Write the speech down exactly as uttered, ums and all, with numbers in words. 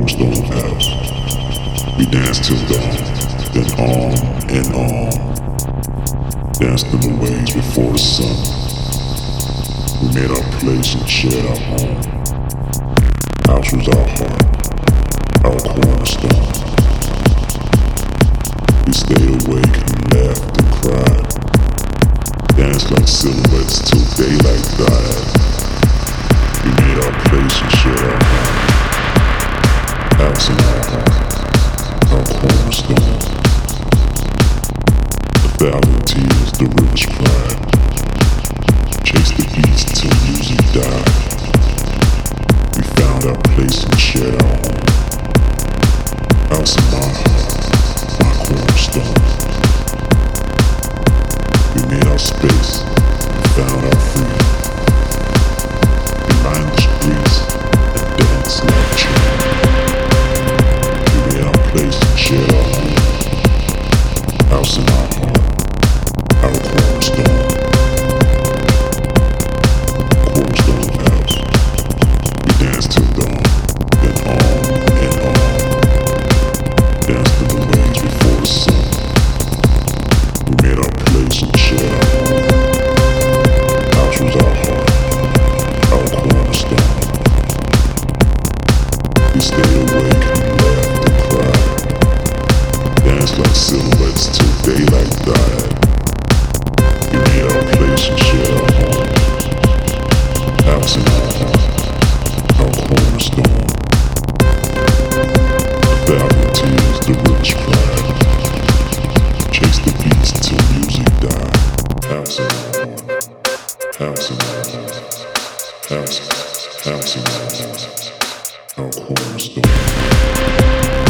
Cornerstone House. We danced till dawn, then on and on. Danced in the waves before the sun. We made our place and shared our home. House was our heart, our cornerstone. We stayed awake and laughed and cried. Danced like silhouettes till daylight died. We made our place and shared our home. House in our heart, our cornerstone. A thousand tears, the rivers cried. Chased the beats till music died. We found our place and shared our home. House in my heart, my cornerstone. We made our space and found our freedom. We lined the streets and danced like children. We made our place and shared our home. House in our heart, our cornerstone. Cornerstone house. We danced till dawn, then on and on. Danced in the waves before the sun. We made our place and shared our home. House was our heart, our cornerstone. We stayed awake and laughed and cried. Danced like silhouettes till daylight died. We made our place and shared our home. House in our heart, our cornerstone. A thousand tears, the rivers cried. Chase the beats till music died. House in our heart, house in our heart, house, house in our heart, our cornerstone.